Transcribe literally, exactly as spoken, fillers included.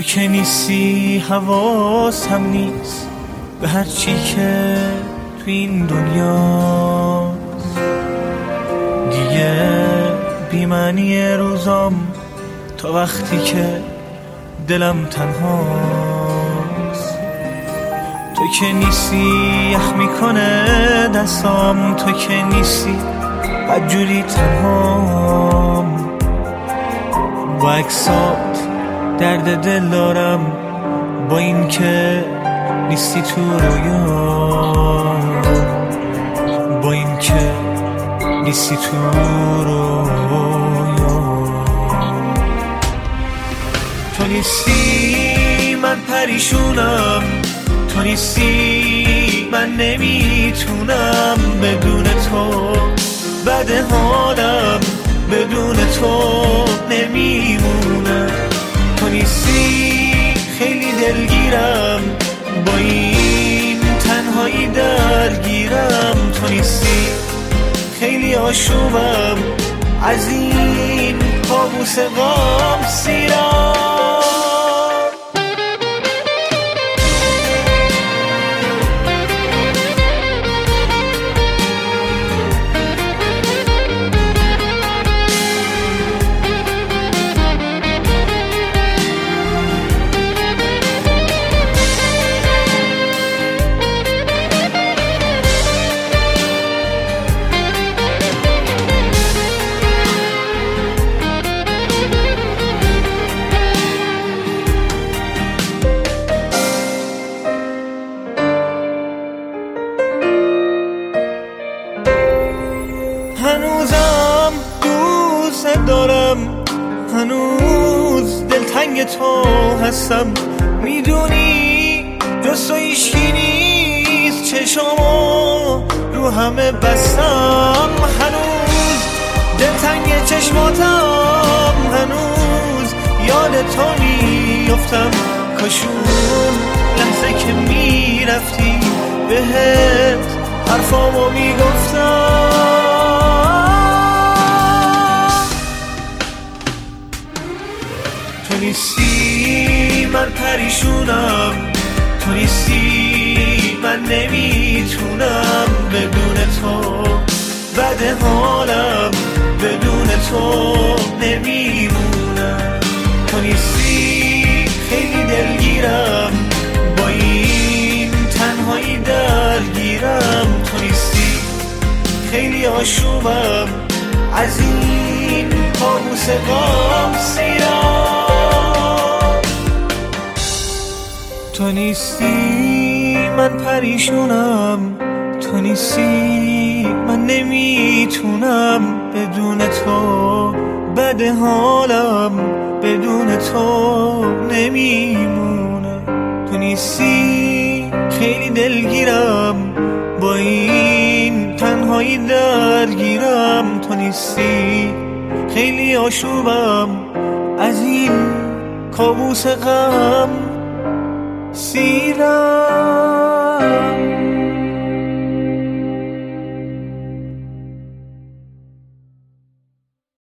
که نیستی حواسم نیست به هر چی که تو این دنیاست. دیگه بی‌معنی روزام تا وقتی که دلم تنهاست. تو که نیستی یخ میکنه دستام، تو که نیستی بدجوری تنهام. با عکسات درد دل دارم، با این که نیستی تو رویام، با این که نیستی تو رویام. تو نیستی من پریشونم، تو نیستی من نمیتونم بدون تو. بد حالم بدون تو نمیمونم. تو نیستی خیلی دلگیرم، با این تنهایی درگیرم. تو نیستی خیلی آشوبم، از این کابوس غم سیرم. هنوزم دوست دارم، هنوز دلتنگ تو هستم. میدونی جز تو هیچکی نیست، چشمو رو همه بستم. هنوز دلتنگ چشماتم، هنوز یاد تو میفتم. کاشون لحظه که میرفتی بهت حرفامو میگفتم. تو نیستی من پریشونم، تو نیستی من نمیتونم بدون تو. بد حالم بدون تو نمیمونم. تو نیستی خیلی دلگیرم، با این تنهایی درگیرم. تو نیستی خیلی آشوبم، از این کابوس غم سیرم. تو نیستی من پریشونم، تو نیستی من نمیتونم بدون تو. بد حالم بدون تو نمیمونم. تو نیستی خیلی دلگیرم، با این تنهایی درگیرم. تو نیستی خیلی آشوبم، از این کابوس غم سیرم.